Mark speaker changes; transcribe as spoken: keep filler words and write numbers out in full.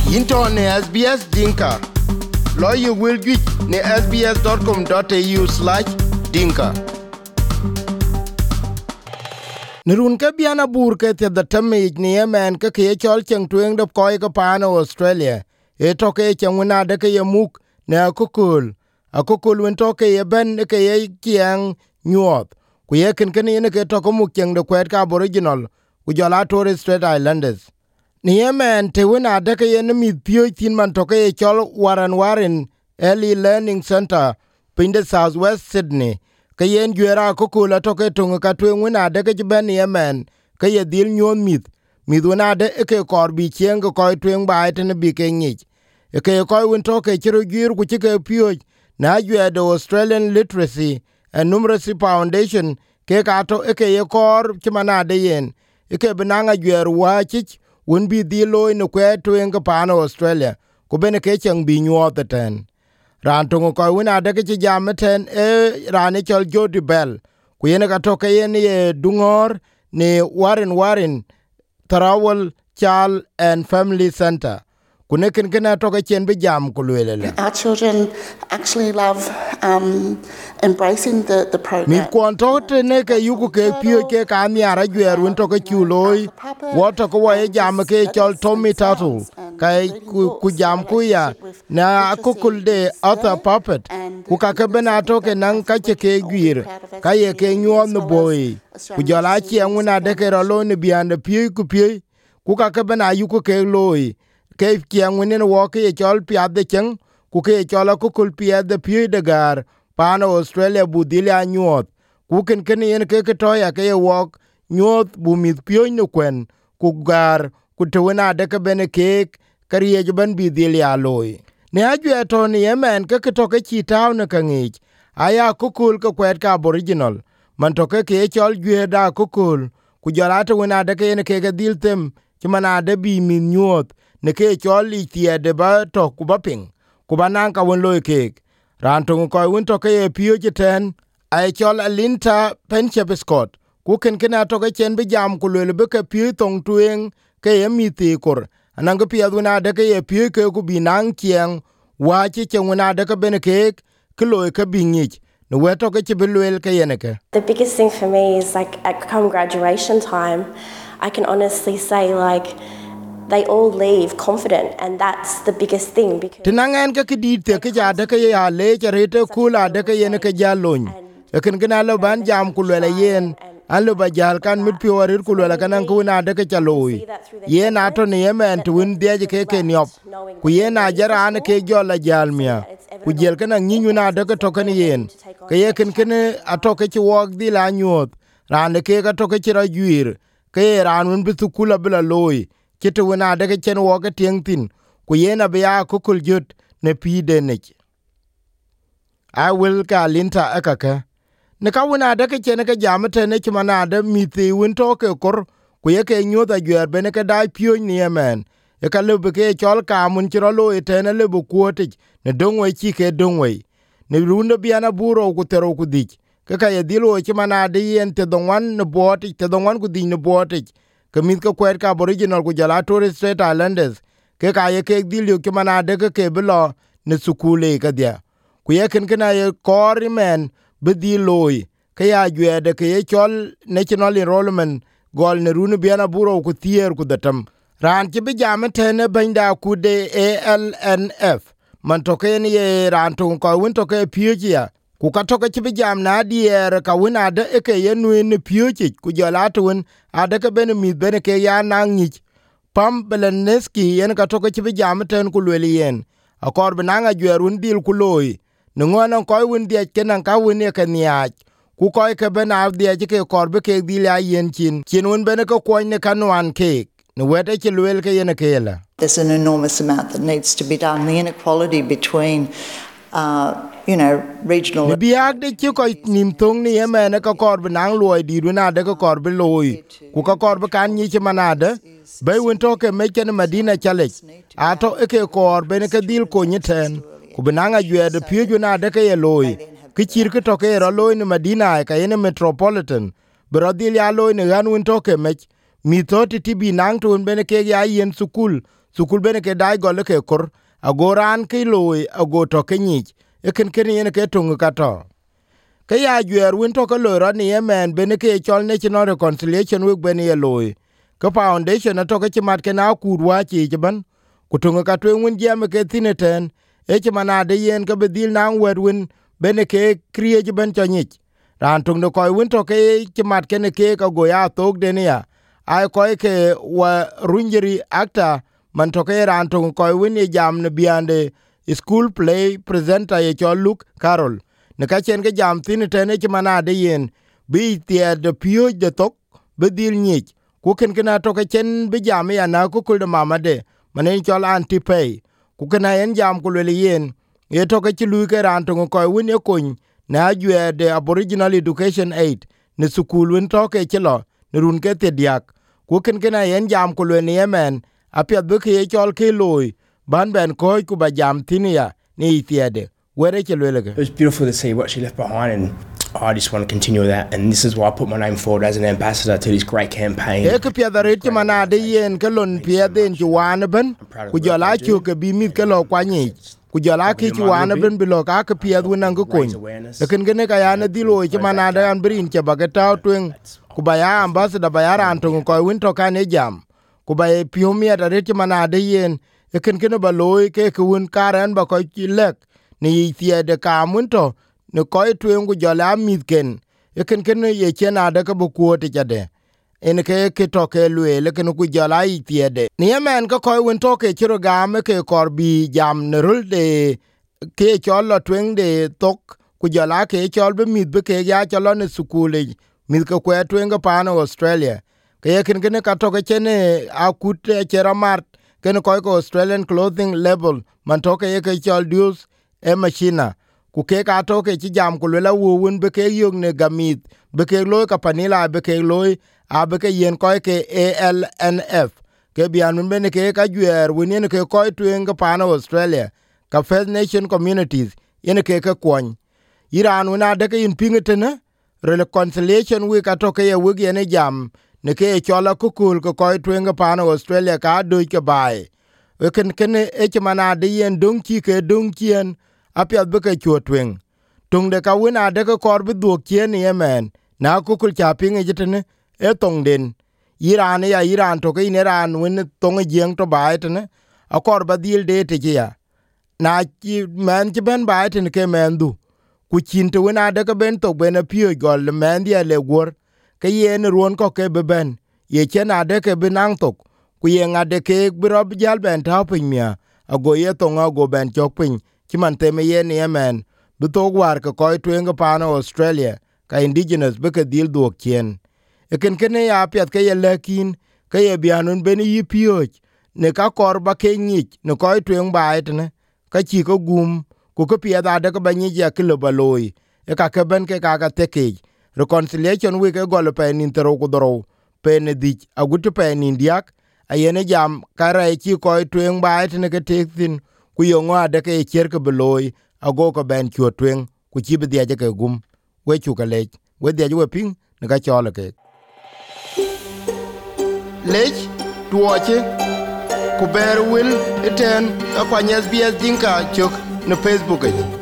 Speaker 1: Into ne S B S Dinka. Lawyer will get ne s b s dot com dot a u slash dinka. Nirun ka biana bur ke te da tamij ni yemen ka ke chol cheng tweng de koy ka pana Australia. E to ke chenguna de ke yemuk ne akukul. Akukul wen to ke ben ke ye kiang nyuot. Ku ye ken ken ne ke to ko muk cheng de kwet ka Aboriginal ku jola Torres Strait Islanders. Ni yemen te wina de ke yen mi pio tin man to ke chol waran warin Early Learning Center pinde South West Sydney. Ka yen juera kukula toke tunga ka tuen wina de ke ben yemen ka ye dil nyon mit mit wina de ke korbi chieng ko koy tuen ba etene bi ke nyich e ke koy win toke chiro gyur ku chike pio na jue de Australian Literacy and Numeracy Foundation ke ka to e ke ye kor chimana de yen e ke benanga juer wa chich win bi dilo no kwe tuen ka pana Australia ku bene ke chang bi nyuot ten ran tungo ko wina de ke jameten e ran chol Jody Bell ku yene ka to ke yen ye dungor ne warin warin Tarawal Child and Family Center ku ne ken ken to ke chen bi jam ku lele.
Speaker 2: Our children actually love um, embracing the, the program.
Speaker 1: Mi kwon to te ne ke yuku ke pio ke ka mi ara gwer won to ke chuloi wato ko wa jam ke chol Tommy Turtle kai ku jam ku ya na akukul de other puppet ku ka ke bena to ke nan ka che ke gwir ka ye ke nyuon no boy ku jola chi nguna de ke ro ne bian de pio ku pio ku ka ke bena yuku ke loi ke kiang winin wo ke chol pia de chen ku ke chol akukul pia de pio de gar pana Australia budilia nyuot ku ken ken yen ke ke to ya ke wok nyuot bu mit pio no kwen ku gar ku to na de ke bene ke kariye ban bidilia loy ne aju to ni yemen ke ke to ke chi taw ne kangich aya kukul ke kwet ka Aboriginal man to ke ke chol gwe da kukul ku jara to na de ke ne ke ke dil tem ti mana de bi min nyuot ne ke chol li tie de ba to ku ba ping ku banan ka won loy ke ran to ko won to ke pio jeten ai chol Alinta Penchepscott ku ken ken to ke chen bi jam ku le be ke pio tong tuen ke yemi ti kur anan ko pia duna de ke pio ke ku binang kieng wa chi chenguna de ke ben ke klo ke bingich no we to ke bilwel ke yeneke.
Speaker 3: The biggest thing for me is like at come graduation time I can honestly say like they all leave confident and that's the biggest thing because
Speaker 1: tinangen ke kidit te ke ja de ke ya le charete kula de ke yen ke jalon e ken gna lo ban jam ku le yen allo ba jal kan mit pi warir ku le kan ku na de ke chaloi ye na to ne yemen tu win de ke ke nyop ku ye na jara an ke jola jalmia ku jel kan nginyu na de ke to kan yen ke ye ken ken atoke ti wok di la nyot ran ke ka to ke ti ra juir ke ran win bi tu kula bla loy kite wina de ke chen wo ke tieng tin ku yena be ya kukul jut ne pi de ne I will ka linta akaka ne ka wina de ke chen ke jamte ne chmana de mi ti win to ke kor ku ye ke nyoda gyer be ne ke dai pio ni yemen e ka le be ke chol ka mun chro lo etene le bu kuote ne dongwe chi ke dongwe ne runda biana buro ku tero ku dik ke ka ye dilo chmana de yen te dongwan ne boti te dongwan ku din ne boti kemit ko kwet ka Aboriginal ku jala Torres Strait Islanders ke ka ye ke dilyo ke mana de ke ke bilo ne sukule ka dia ku ye ken kana ye kori men be diloy ke ya jwe de ke ye chol National Enrollment gol ne runu biana buro ku tier ku datam ran ti be jame tene benda ku de A L N F man to ke ni ye ran to ko win to ke pia ku ka to ke bi jam na dier ka wina de ke ye nu ni piochi ku jala tun ade ke ben mi ben ke ya nangi pam beleneski yen ka to ke bi jam ten ku le yen akor binanga jwerun dil ku loy no ngona ko win die kenan ka win ke nya ku ko ke ben av die ke kor be ke dil ya yen chin chin won ben ko ko ne kanwan ke no wede ke lwel ke yen ke la.
Speaker 4: There's an enormous amount that needs to be done. The inequality between uh you know regional
Speaker 1: ni biag de chi ko nim tong ni yemen ka kor binang loy di runa de ka kor be loy ku ka kor be kan ni chi manade be won to ke me ken Madina chale ato e ke kor be ne ke dil ko ni ten ku binanga jwe de pye juna de ke loy ki chir ke to ke ro loy ni Madina ka yen metropolitan bro dil ya loy ni gan won to ke me mi to ti bi nang tun be ne ke ya yen sukul sukul bene ke dai gol ke kor agoran ke loy ago to ke nyich e ken ken yen ke tung ka to ke ya jwer win to ke loy ran ye men bene ke chol national reconciliation we bene ye loy ke foundation to ke mat ke na kurwa chi ban kutung ka twen win jam ke tineten e che manade yen ke bedil nan wer win bene ke kriye ban to nyich ran tung de koy win to ke mat ke ne ke ka go ya tok de ne ya ai koy ke wa runjeri actor man to ke ran to koy win ye jam ne biande school play presenter ye cho Luke Carroll ne ka chen ke jam tin te ne chmana de yen bi tie de pio de tok be dil nyich ku ken kana to ke chen bi jam ya na ku kul de mama de manen cho anti pay ku kana en jam ku le yen ye to ke lu ke ran to koy win ye kun na jwe de Aboriginal Education Aid ne school win to ke chilo ne run ke te diak ku ken kana en jam ku le ne yemen apia be ke chol ke loy ban ben koy ku ba jam tinia ni tiede were ke lele.
Speaker 5: It was beautiful to see what she left behind, and I just want to continue that, and this is why I put my name forward as an ambassador to this great campaign.
Speaker 1: E ke pia da ret mana de yen ke lon pia den ju wan ben ku jola chu ke bi mit ke lo kwani ku jola ki ju wan ben bi lo ka ke pia du nan ko kun e ken gene ka ya na dilo ke mana da an brin ke ba ke taw twen ku ba ya ambassador ba ya ran to ko win to kan e jam ku ba e pio mi da ret mana de yen e ken ken ba loy ke ku un karan ba ko lek ni tie de ka mun to ne ko twen gu jola mit ken e ken ken ye chena da ka bu ko te jade en ke ke to ke lwe le ken ku jola i tie de ni yemen ko ko un to ke chiro ga me ke kor bi jam ne rul de ke cholo twen de tok ku jola ke chol be mit be ke ya cholo ne sukule mit ko ko twen ga pa no Australia ke ken ken ka to ke chene akut chera mart ken ko ko Australian clothing label man to ke ke chol dues e machina ku ke ka to ke chi jam ku la wu won be ke yog ne gamit be ke loy ka panila be ke loy a be ke yen ko ke A L N F ke bian men be ke ka gwer woni ne ke ko twen ga pa no Australia ka First Nation communities yen ke ke kwon Iran wona de ke in pingetene reconciliation we ka to ke ye wi ne jam ne ke chola ku kul ko ko twen ga pa no Australia ka do ke bai we ken ken e chmana de yen dong chi ke dong chien apia be ke chotwen tung de ka wina de ko kor bi du chien yemen na ku kul cha pinge jitene e tong den Iran ya Iran to ke ne ran win tong jeng to bai tene a kor ba dil de te ya na chi man chi ben bai tene ke men du ku chin to wina de ka ben to ben pio gol men dia le gor ke yen ruon ko ke be ben ye chena de ke binang tok ku ye ngade ke bi rob jal ben ta pin mia ago ye to ngo ben chok pin ki man teme ye ne yemen bi to war ko ko twen pa no Australia ka indigenous be ke dil do kien e ken ken ya pet ke ye lekin ke ye bianun ben yi pio ne ka kor ba ke nyich ne ko twen ba etne ka chi ko gum ku ko pia da de ko ba nyi ya kilo ba loy e ka ke ben ke ka ka te ke reconciliation we ke gol pe nin tero ku dro pe ne dich agut pe nin diak ayene jam kara e chi ko twen ba etne ke tektin ku yo ngwa de ke cher ke beloy ago ko ben chu twen ku chi be de ke gum we chu ka le we de we ping ne ka chole ke lech tuoche ku ber wil eten akwanyes bies dinka chok ne Facebook.